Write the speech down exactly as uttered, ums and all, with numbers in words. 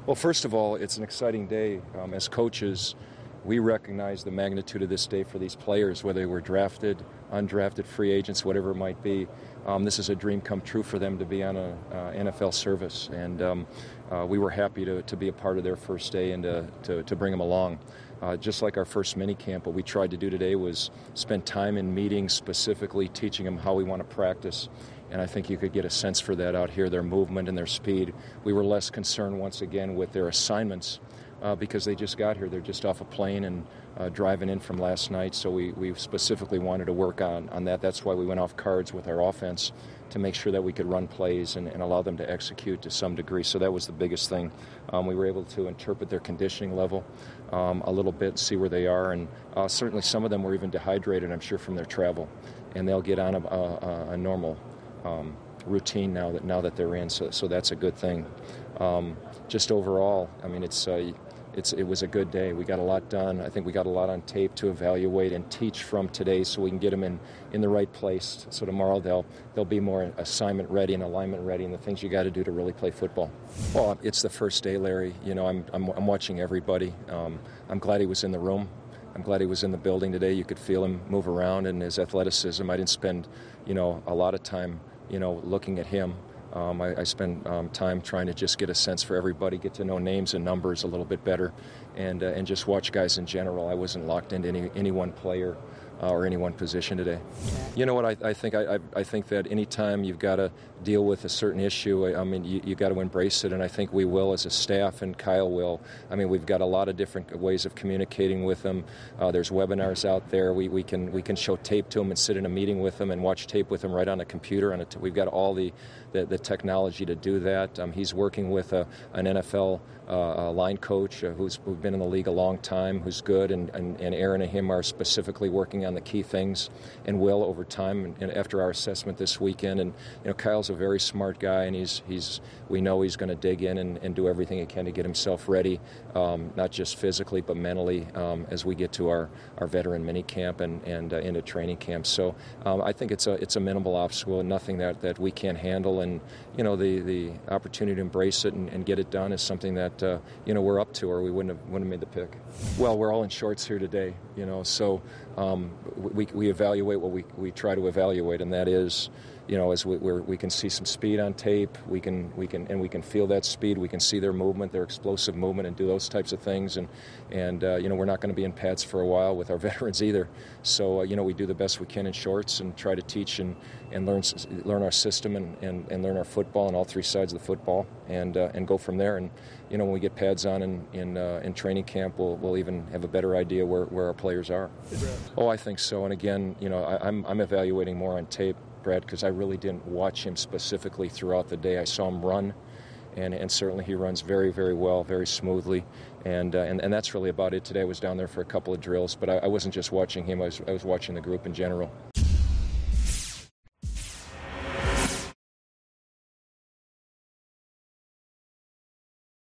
Well, first of all, it's an exciting day. Um, as coaches, we recognize the magnitude of this day for these players, whether they were drafted, undrafted, free agents, whatever it might be. Um, this is a dream come true for them to be on a uh, N F L service, and um, uh, we were happy to, to be a part of their first day and to, to, to bring them along. Uh, just like our first mini camp, what we tried to do today was spend time in meetings specifically teaching them how we want to practice. And I think you could get a sense for that out here, their movement and their speed. We were less concerned, once again, with their assignments uh, because they just got here. They're just off a plane and uh, driving in from last night, so we, we specifically wanted to work on, on that. That's why we went off cards with our offense to make sure that we could run plays and, and allow them to execute to some degree. So that was the biggest thing. Um, we were able to interpret their conditioning level um, a little bit, see where they are, and uh, certainly some of them were even dehydrated, I'm sure, from their travel. And they'll get on a, a, a normal Um, routine now that now that they're in, so so that's a good thing. Um, just overall, I mean, it's uh, it's it was a good day. We got a lot done. I think we got a lot on tape to evaluate and teach from today, so we can get them in, in the right place. So tomorrow they'll they'll be more assignment ready and alignment ready, and the things you got to do to really play football. Well, it's the first day, Larry. You know, I'm I'm, I'm watching everybody. Um, I'm glad he was in the room. I'm glad he was in the building today. You could feel him move around and his athleticism. I didn't spend, you know, a lot of time, you know, looking at him. Um, I, I spent um, time trying to just get a sense for everybody, get to know names and numbers a little bit better, and uh, and just watch guys in general. I wasn't locked into any any one player uh, or any one position today. You know what? I, I think I, I I think that any time you've got to deal with a certain issue, I, I mean, you you got to embrace it, and I think we will as a staff, and Kyle will. I mean, we've got a lot of different ways of communicating with them. Uh, there's webinars out there. We we can we can show tape to them and sit in a meeting with them and watch tape with them right on a computer. On a t- we've got all the the, the technology to do that. Um, he's working with a, an N F L uh, line coach uh, who's, who's been in the league a long time, who's good, and, and, and Aaron and him are specifically working on the key things and will over time and, and after our assessment this weekend. And you know, Kyle's a very smart guy, and he's he's we know he's going to dig in and, and do everything he can to get himself ready, um, not just physically but mentally, um, as we get to our, our veteran mini camp and and uh, into training camp. So um, I think it's a it's a minimal obstacle and nothing that, that we can't handle. And you know, the, the opportunity to embrace it and, and get it done is something that uh, you know we're up to, or we wouldn't have wouldn't have made the pick. Well, we're all in shorts here today, you know, so um, we we evaluate what we we try to evaluate, and that is, you know, as we we're, we can see some speed on tape, we can we can and we can feel that speed. We can see their movement, their explosive movement, and do those types of things. And and uh, you know, we're not going to be in pads for a while with our veterans either. So uh, you know, we do the best we can in shorts and try to teach and, and learn learn our system and, and, and learn our football on all three sides of the football, and uh, and go from there. And you know, when we get pads on in in, uh, in training camp, we'll we'll even have a better idea where, where our players are. Oh, I think so. And again, you know, I, I'm I'm evaluating more on tape, Brad, because I really didn't watch him specifically throughout the day. I saw him run, and, and certainly he runs very, very well, very smoothly, and, uh, and and that's really about it today. I was down there for a couple of drills, but I, I wasn't just watching him. I was I was watching the group in general.